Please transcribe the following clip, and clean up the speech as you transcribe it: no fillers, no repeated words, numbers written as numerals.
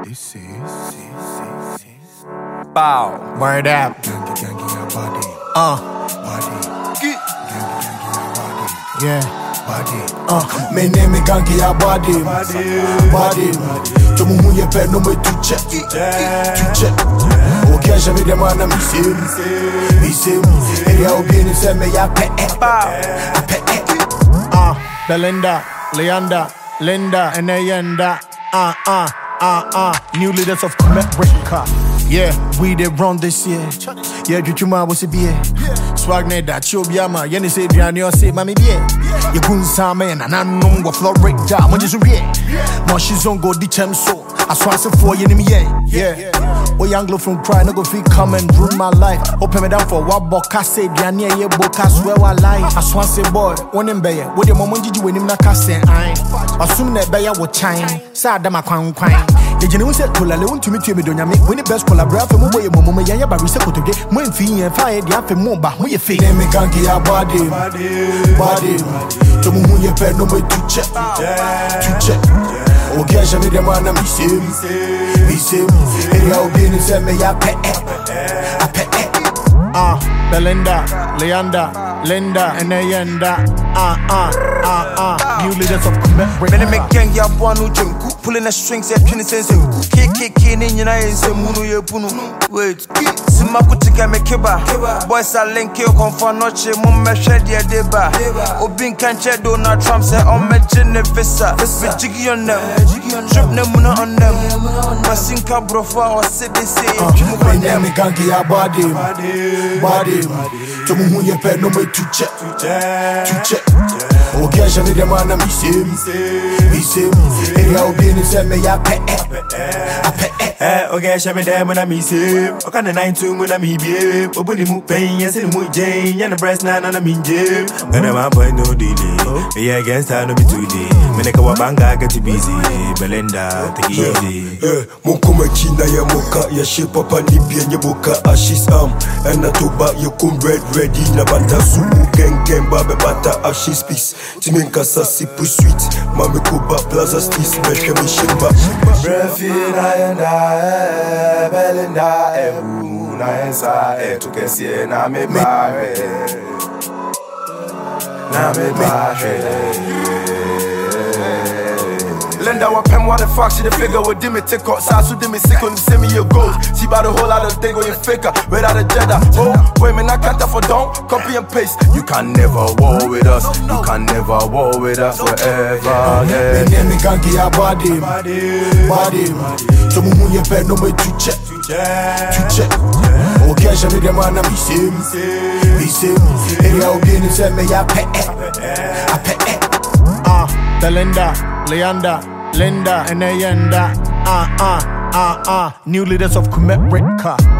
Bow. Word up. Body. Yeah. Body. Me name me gangi ya body. Body. To mumu ye pe no me tu check. Okay, jamais de moi na missile. Et ya obi ni se me ya pe. Belinda, Leander, Linda, and Ayenda. New leaders of America. Yeah, we did run this year. Yeah, Juchuma was a beer. Swag ne that show biama. Yenny say Diana say Mammy beer. You couldn't say man, and I know what floor break down. When you beer. Now she's on go the champ so. I swear for you, yeah. Oh, young girl from cry, no go feel come and ruin my life. Open me down for what boka say, Diana, ye boka swear I lie. I swear say boy, one in bay, what your mom did you win him na cast I assume that Bayer would chime. Sad damn, I can't. The genuine said, pull a loan to me to me, don't you make when the best collaborate for your mom, ya by research to get more fee and fire the after more, but who you feel? Name me gangi ya body. To mumu ye pe no me tu check. Okay, jamais de moi na missile. Et ya obi ni se me ya pe. Belinda, Leander, Linda, and Ayenda. New leaders of America. Many make gang ya one pulling the strings at 20 cents. KKK in United States, Munu Yapunu. Wait, Simakutika Mekeba. Boys are link you come for noche, Mumma Shadia Deba. Obin Kanche Donald Trump say on me Genevisa. With Jiggy on them, trip Nemuna on them. Masinka Brofa or City say, my name is Gangi ya body. To mumu ye pe no me tu check. Okay, jamais de moi na missile. Et ya obi ni se me ya pe. Okay, jamais de moi na missile. Okay, na 9-2 mo na mi bie. Obuni mu pain, yes ni mu Jane. Ya na breast na na mi je. Gonna my boy no delay. Yeah, against I no be today. Me neka wa banga get busy. Belinda, take it easy. Mon koma china ya moka ya she papa ni bien ya boka ashis and na toba ya kum ready na bata sumu gang babe bata ashis peace. Timenka sasi sweet. Mame koba plaza stis meke mi shimba. Brefina yenda Belinda ebu na ensa etukesie na me bare. Na me bare. Linda wa pen what the fuck she the figure with dimmy tick up so dimmy sick on the semi your goals. She bought a whole lot of thing on your faker without a Jedi. Oh, wait me not cut for don't copy and paste. You can never war with us. You can never war with us forever. Me name me gangi ya body. To mumu ye pe no me tu check. Okay, jamais de moi na missile. Et ya obi ni se me ya pe. Belinda, Leander, Linda, and Ayenda. New leaders of America.